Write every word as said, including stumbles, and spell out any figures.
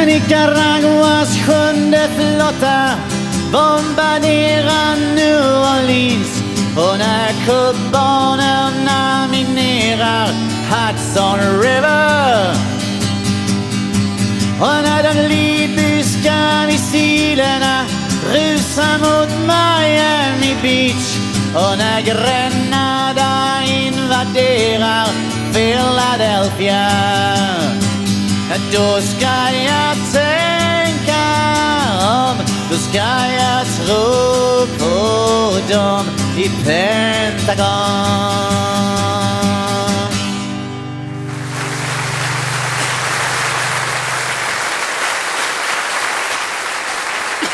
Nicaraguas sjunde flotta bombarderar New Orleans, och när kubanerna minerar Hudson River, och när de libyska missilerna rusar mot Miami Beach, och när Grenada invaderar Philadelphia, då ska jag tänka om, då ska jag tro på dem i Pentagon.